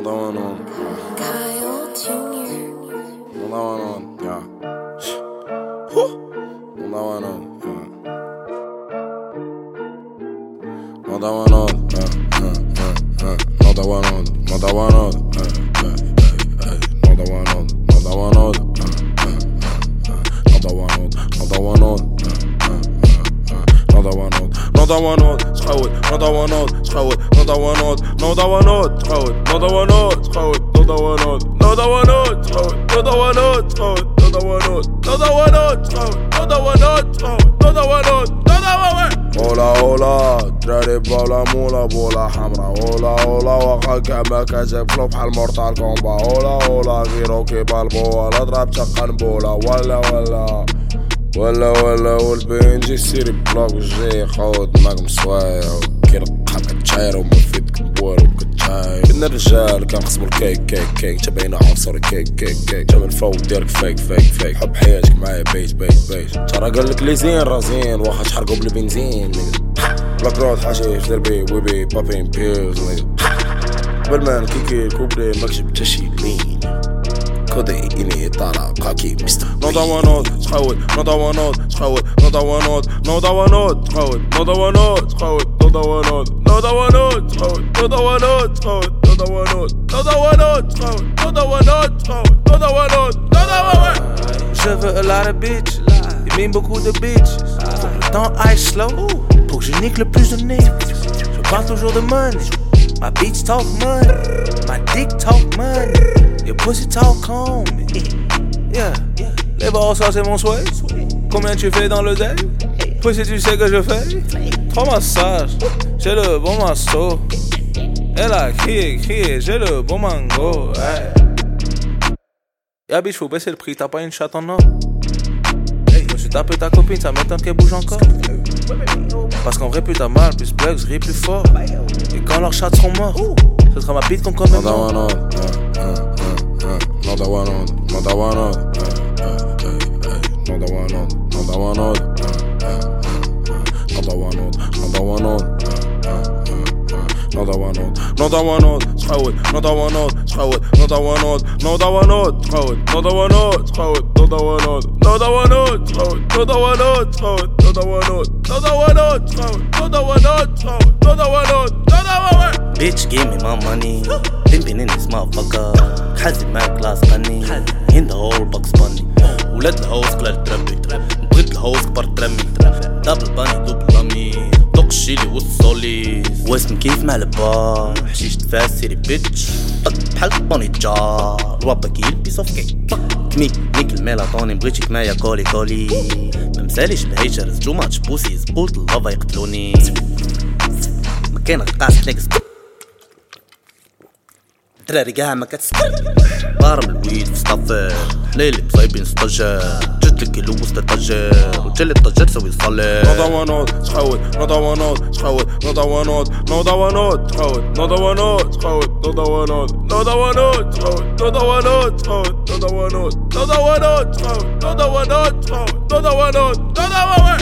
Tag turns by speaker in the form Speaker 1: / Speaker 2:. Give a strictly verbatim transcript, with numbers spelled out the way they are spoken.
Speaker 1: Another one on.
Speaker 2: Kyle Junior
Speaker 1: Another one on. Yeah. Another one on. Another one on. Another one on. Another one on. Another one on. Another one on. Another one on. Another one on. Another one on. Another one on. Schouw het. Another one on. Schouw het. Another one on. Another one on. Schouw het. Another one on. Schouw het. Another one on. Another one on. Schouw het. Another one on. Schouw het. Another one on. Another one on. Schouw het. Another one on. Schouw het. Another one on. Another one on. Hola hola دراري بولا مولا بولا حمرا هولا هولا واخا كاع كاتب فلو بحال مورتال كومبا هولا هولا غيرو كيبالبو ولا ضرب شقن بولا ولا ولا ولا ولا والبنجي سيري بلوك جاي خود معكم سوايع كيرقح كتشاير ومفيدك بوالو كتشاير كنا الرجال كنقسمو الكيك كيك كيك تبعينا عنصر كيك كيك كيك جاب الفلو ديالك فيك فيك فيك حب حياتك معايا بيت بيت بيت ترى قالك لي زين رازين واخا تحرقو بالبنزين بلاك رود حشيش دربي ويبي بابين بيلز بالمان كيكي كوبري مكشب تشي لين كودي إني طالع قاكي مستر نوضا ونوض تحاول نوضا ونوض تحاول نوضا ونوض نوضا ونوض تحاول نوضا ونوض تحاول نوضا ونوض نوضا ونوض تحاول نوضا ونوض تحاول نوضا ونوض نوضا ونوض تحاول نوضا ونوض تحاول نوضا ونوض نوضا ونوض.
Speaker 3: Je veux a lot of bitch, il m'aime beaucoup de bitch. Faut que le temps aille slow, pour que je nique le plus de niggas. Je parle toujours de money, my bitch talk money, my dick talk money, your pussy talk on me. Yeah, les barres ça c'est mon souhait. Combien tu fais dans le day? Pussy tu sais que je fais trois massages, j'ai le bon masto. Elle a crié, crié, j'ai le bon mango. Hey. Y'a bitch faut baisser le prix, t'as pas une chatte en or. Hey, je me suis tapé ta copine, ça m'étonne qu'elle bouge encore. Parce qu'en vrai plus t'as mal, plus plugs, ris plus fort. Et quand leurs chats seront morts, ce sera ma bite qu'on commet.
Speaker 1: Another one on, another one on, another one on, another one on, another one on, another one on, another one on, another one on, another one on, schouw het, another one on, schouw het, another one on, another one on, schouw het, another one on, schouw het, another one on, another one on, schouw het, another one on, schouw het, another one on, another one on, schouw het, another one on, schouw het, another one on, another one on.
Speaker 4: Bitch give me my money, pimpin' in this motherfucker. حازم معاك كلاس غني in the whole box bunny. ولاد الهوس قلال تربي بغيت الهوس كبر ترمي دبل باني دوبل لامي دوق الشيلي والصولي واسم كيف مع البار حشيش تفاسيري بيتش بحال بوني جار الوابا كي يلبس اوف كيك كمي نيك الميلاتونين بغيتك معايا كولي كولي ممساليش الهيجرز جو ماتش بوسي زبولت اللافا يقتلوني ما كاين غقاس حداك دراري كاع ما كتسكت ضارب الويد في سطافير حليلي مصايبين ستاجير جات لك كيلو وسط الطاجير وجالي الطاجير سوي صالير
Speaker 1: نوضا ونوض تحاول نوضا ونوض تحاول نوضا ونوض نوضا ونوض تحاول نوضا ونوض تحاول نوضا ونوض نوضا ونوض تحاول نوضا ونوض تحاول نوضا ونوض نوضا ونوض تحاول نوضا ونوض تحاول نوضا ونوض نوضا ونوض.